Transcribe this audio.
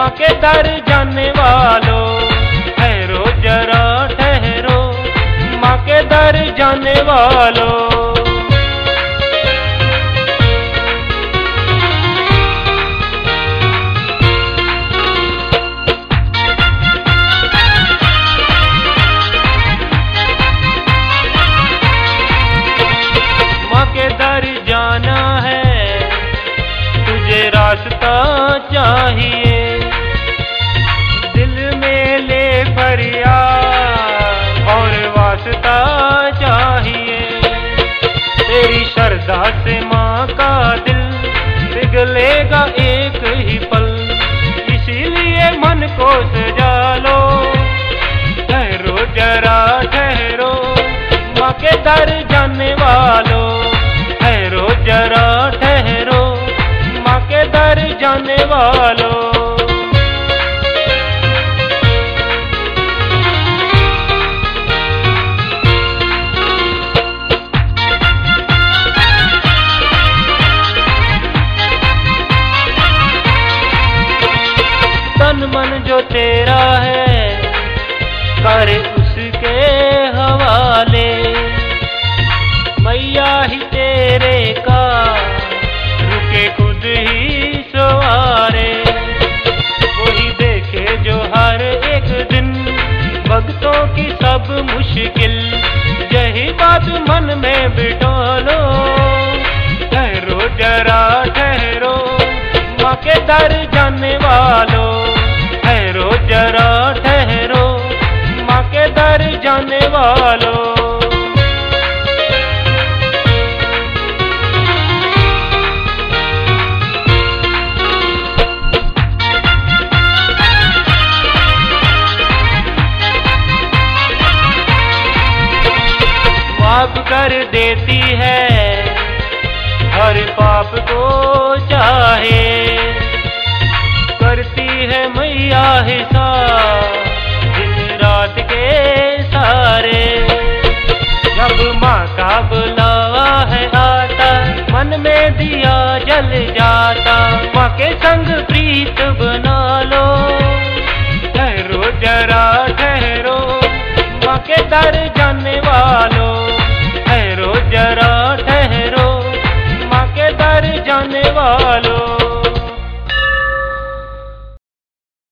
माँ के दर जाने वालों, ठहरो जरा ठहरो, माँ के दर जाने वालों। जाना है तुझे रास्ता चाहिए, दिल में ले फरियाद और वास्ता चाहिए। तेरी श्रद्धा से माँ का दिल पिघलेगा एक ही पल, इसीलिए मन को सजा लो। ठहरो जरा ठहरो, माँ के दर जाने वालों, ठहरो जरा ठहरो, माँ के दर जाने वालों। तन मन जो तेरा है कर उसके हवाले, मैया ही तेरे का रुके खुद ही सवारे। वही देखे जो हर एक दिन भक्तों की सब मुश्किल, यही बात मन में बिठा लो। ठहरो जरा ठहरो, माँ के दर जाने वालों, ठहरो जरा ठहरो, माँ के दर जाने वालों। माफ कर देती है हर पाप को चाहे, करती है मैया हिसाब दिन रात के सारे। जब माँ का बुलावा है आता, मन में दिया जल जाता, माँ के संग प्रीत बना लो। ठहरो जरा ठहरो, माँ के दर